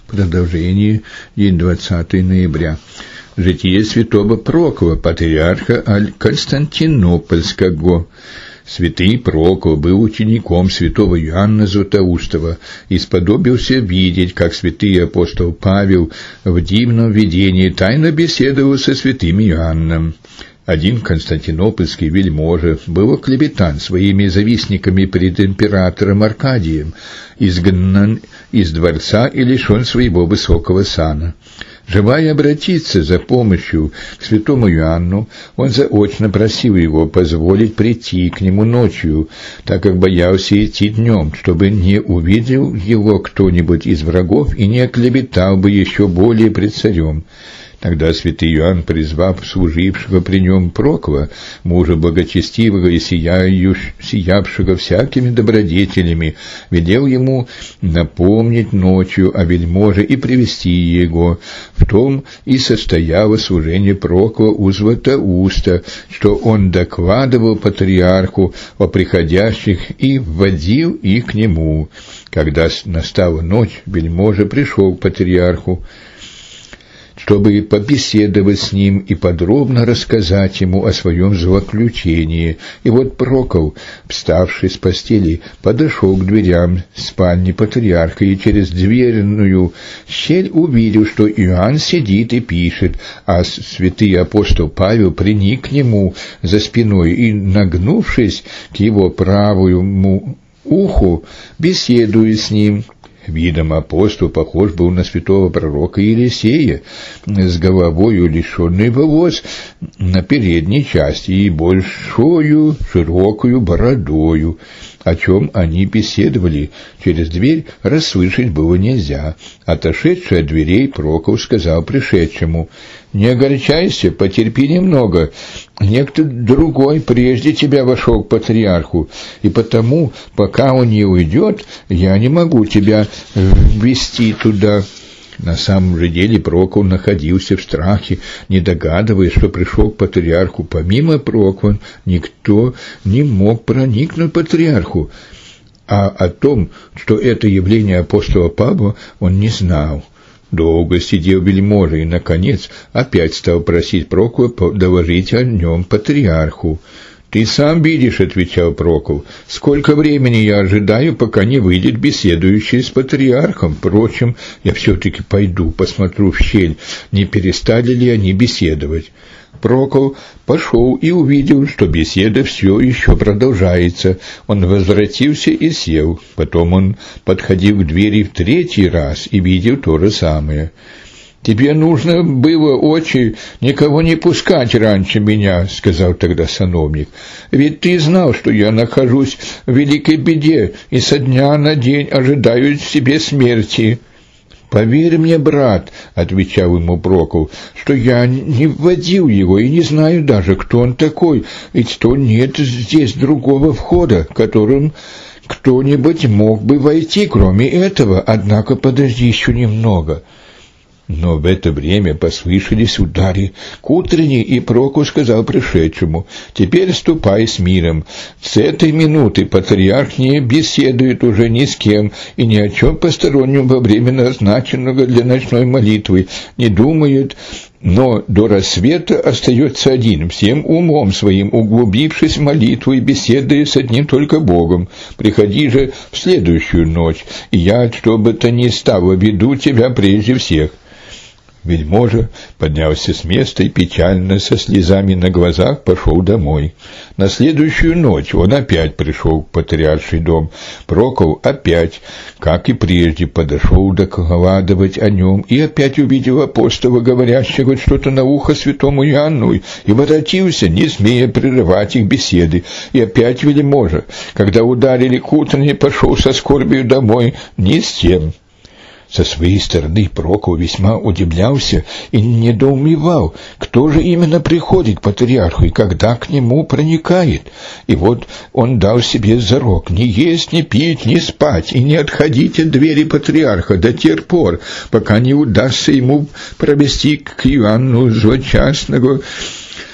Продолжение, день 20 ноября. Житие святого Прокова, патриарха Константинопольского. Святый Проков был учеником святого Иоанна Златоустова и сподобился видеть, как святый апостол Павел в дивном видении тайно беседовал со святым Иоанном. Один константинопольский вельможа был оклеветан своими завистниками перед императором Аркадием, изгнан из дворца и лишен своего высокого сана. Желая обратиться за помощью к святому Иоанну, он заочно просил его позволить прийти к нему ночью, так как боялся идти днем, чтобы не увидел его кто-нибудь из врагов и не оклеветал бы еще более пред царем. Тогда святый Иоанн, призвав служившего при нем Прокова, мужа благочестивого и сиявшего всякими добродетелями, велел ему напомнить ночью о вельможе и привести его. В том и состояло служение Прокова у Златоуста, что он докладывал патриарху о приходящих и вводил их к нему. Когда настала ночь, вельможа пришел к патриарху, чтобы побеседовать с ним и подробно рассказать ему о своем злоключении. И вот Проков, вставший с постели, подошел к дверям спальни патриарха и через дверную щель увидел, что Иоанн сидит и пишет, а святый апостол Павел приник к нему за спиной и, нагнувшись к его правому уху, беседует с ним. Видом апостол похож был на святого пророка Елисея, с головою лишенной волос на передней части и большою широкую бородою. О чем они беседовали, через дверь расслышать было нельзя. Отошедший от дверей, Проков сказал пришедшему: «Не огорчайся, потерпи немного. Некто другой прежде тебя вошел к патриарху, и потому, пока он не уйдет, я не могу тебя ввести туда». На самом же деле Проков находился в страхе, не догадываясь, что пришел к патриарху. Помимо Прокова никто не мог проникнуть к патриарху, а о том, что это явление апостола Павла, он не знал. Долго сидел вельможа и, наконец, опять стал просить Прокова доложить о нем патриарху. «Ты сам видишь, — отвечал Проков, — сколько времени я ожидаю, пока не выйдет беседующий с патриархом. Впрочем, я все-таки пойду, посмотрю в щель, не перестали ли они беседовать». Проков пошел и увидел, что беседа все еще продолжается. Он возвратился и сел. Потом он подходил к двери в третий раз и видел то же самое. «Тебе нужно было, отче, никого не пускать раньше меня, — сказал тогда сановник, — ведь ты знал, что я нахожусь в великой беде и со дня на день ожидаю себе смерти». «Поверь мне, брат, — отвечал ему Проков, — что я не вводил его и не знаю даже, кто он такой, ведь то нет здесь другого входа, которым кто-нибудь мог бы войти, кроме этого, однако подожди еще немного». Но в это время послышались удары к утренней, и Проков сказал пришедшему: «Теперь ступай с миром. С этой минуты патриарх не беседует уже ни с кем и ни о чем постороннем во время назначенного для ночной молитвы не думает, но до рассвета остается один, всем умом своим углубившись в молитву и беседуя с одним только Богом. Приходи же в следующую ночь, и я, что бы то ни стало, веду тебя прежде всех». Вельможа поднялся с места и печально, со слезами на глазах, пошел домой. На следующую ночь он опять пришел в патриарший дом. Проков опять, как и прежде, подошел докладывать о нем и опять увидел апостола, говорящего что-то на ухо святому Иоанну, и воротился, не смея прерывать их беседы. И опять вельможа, когда ударили к утренней, пошел со скорбью домой не с тем. Со своей стороны Проков весьма удивлялся и недоумевал, кто же именно приходит к патриарху и когда к нему проникает. И вот он дал себе зарок: не есть, не пить, не спать и не отходить от двери патриарха до тех пор, пока не удастся ему провести к Иоанну Злочастного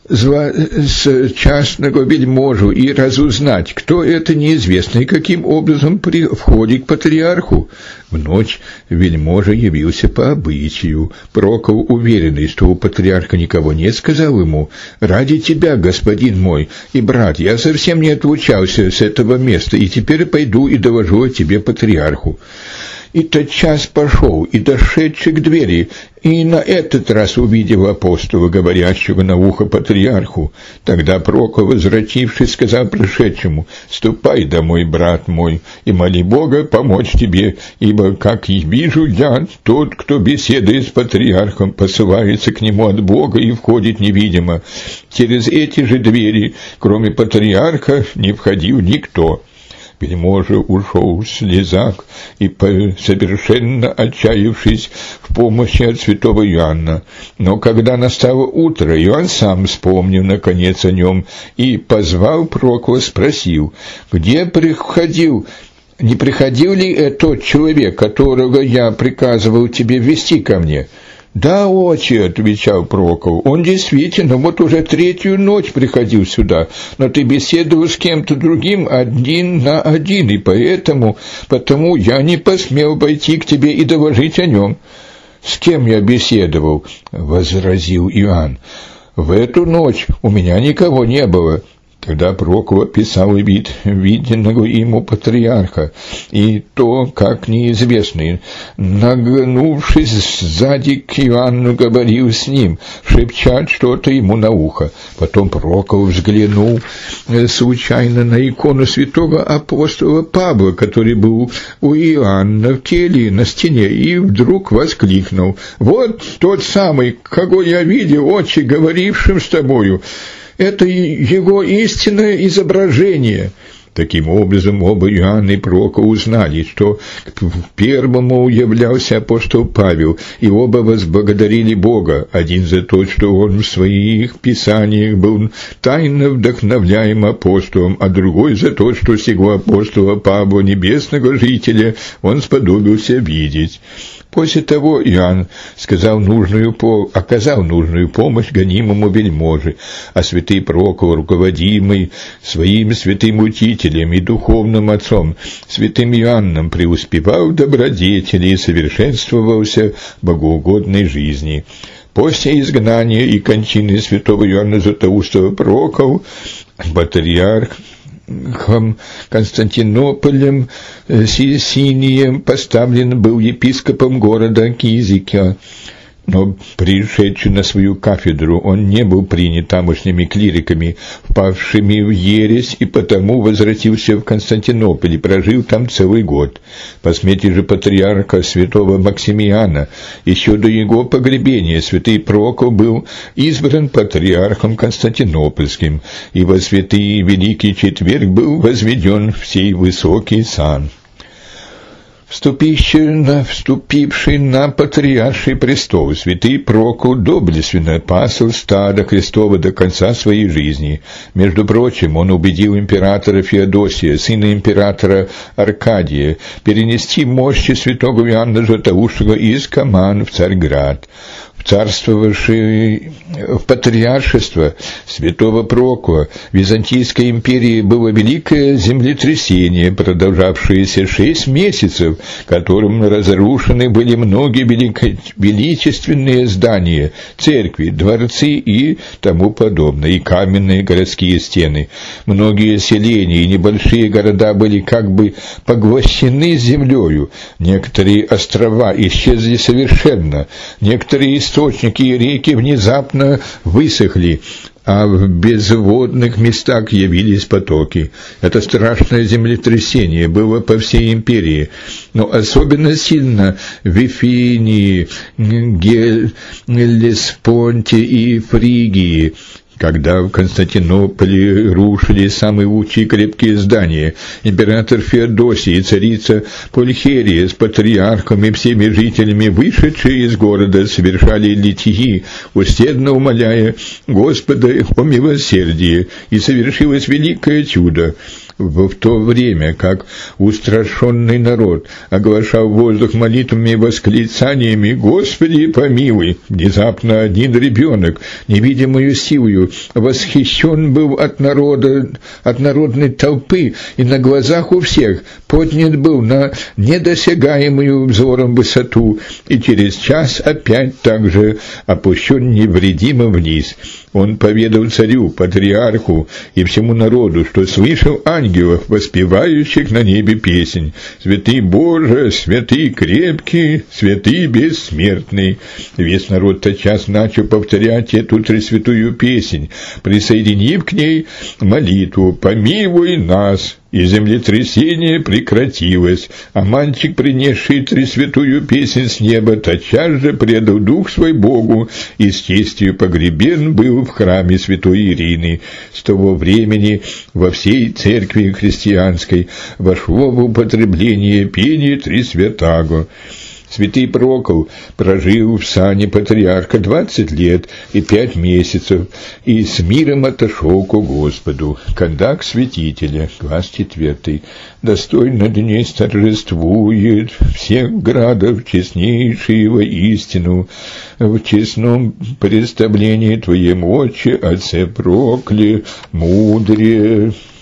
частного вельможу и разузнать, кто это неизвестно и каким образом входит к патриарху. В ночь вельможа явился по обычаю. Прокол, уверенный, что у патриарха никого нет, сказал ему: «Ради тебя, господин мой и брат, я совсем не отлучался с этого места, и теперь пойду и доложу о тебе патриарху». И тотчас пошел, и дошедший к двери, и на этот раз увидел апостола, говорящего на ухо патриарху. Тогда Прокол, возвратившись, сказал пришедшему: «Ступай домой, брат мой, и моли Бога помочь тебе, ибо, как и вижу я, тот, кто беседует с патриархом, посылается к нему от Бога и входит невидимо. Через эти же двери, кроме патриарха, не входил никто». Вельможа ушел в слезах и, совершенно отчаявшись в помощи от святого Иоанна. Но когда настало утро, Иоанн сам вспомнил наконец о нем и, позвал Прокла, спросил: «Где не приходил ли тот человек, которого я приказывал тебе ввести ко мне?» «Да, отче», — отвечал Прокол, — «он действительно вот уже третью ночь приходил сюда, но ты беседовал с кем-то другим один на один, и потому я не посмел пойти к тебе и доложить о нем». «С кем я беседовал?» — возразил Иоанн. «В эту ночь у меня никого не было». Тогда Прокол описал вид виденного ему патриарха, и то, как неизвестный, нагнувшись сзади к Иоанну, говорил с ним, шепча что-то ему на ухо. Потом Прокол взглянул случайно на икону святого апостола Павла, который был у Иоанна в келье на стене, и вдруг воскликнул: «Вот тот самый, кого я видел, отче, говорившим с тобою. Это его истинное изображение». Таким образом, оба Иоанн и Прокол узнали, что первому являлся апостол Павел, и оба возблагодарили Бога, один за то, что он в своих писаниях был тайно вдохновляем апостолом, а другой за то, что сего апостола Павла, небесного жителя, он сподобился видеть. После того Иоанн оказал нужную помощь гонимому вельможе, а святый Прокол, руководимый своим святым учителем и духовным отцом, святым Иоанном, преуспевал в добродетели и совершенствовался в богоугодной жизни. После изгнания и кончины святого Иоанна Златоустого Прокол, патриарх Константинополем Синием поставлен был епископом города Кизика. Но, пришедший на свою кафедру, он не был принят тамошними клириками, впавшими в ересь, и потому возвратился в Константинополь и прожил там целый год. По смерти же патриарха святого Максимиана, еще до его погребения, святый Прокол был избран патриархом Константинопольским, и во святый Великий Четверг был возведен в сей высокий сан. Вступивший на патриарший престол, святый Прокол доблестно пасал стадо Христово до конца своей жизни. Между прочим, он убедил императора Феодосия, сына императора Аркадия, перенести мощи святого Иоанна Златоустого из Каман в Царьград. Царствовавшее в патриаршество святого Прокла в Византийской империи было великое землетрясение, продолжавшееся 6 месяцев, которым разрушены были многие величественные здания, церкви, дворцы и тому подобное, и каменные городские стены. Многие селения и небольшие города были как бы поглощены землею, некоторые острова исчезли совершенно, некоторые источники и реки внезапно высохли, а в безводных местах явились потоки. Это страшное землетрясение было по всей империи, но особенно сильно в Вифинии, Геллеспонте и Фригии, когда в Константинополе рушили самые лучшие крепкие здания. Император Феодосий и царица Пульхерия с патриархом и всеми жителями, вышедшие из города, совершали литии, усердно умоляя Господа о милосердии, и совершилось великое чудо. в то время, как устрашенный народ оглашал воздух молитвами и восклицаниями «Господи, помилуй!», внезапно один ребенок, невидимую силою, восхищен был от народной толпы, и на глазах у всех поднят был на недосягаемую взором высоту, и через час опять так же опущен невредимо вниз. Он поведал царю, патриарху и всему народу, что слышал ангелов, воспевающих на небе песнь: «Святый Боже, святый крепкий, святый бессмертный». Весь народ тотчас начал повторять эту тресвятую песнь, присоединив к ней молитву «Помилуй нас». И землетрясение прекратилось, а мальчик, принесший тресвятую песнь с неба, тотчас же предал дух свой Богу и с честью погребен был в храме святой Ирины. С того времени во всей церкви христианской вошло в употребление пение Тресвятаго. Святый Прокол прожил в сане патриарха 20 лет и 5 месяцев, и с миром отошел ко Господу. Когда к святителя, глаз 4, достойно днесь торжествует всех градов честнейший воистину, в честном представлении Твоем, Отче, Отце Прокле, мудрее.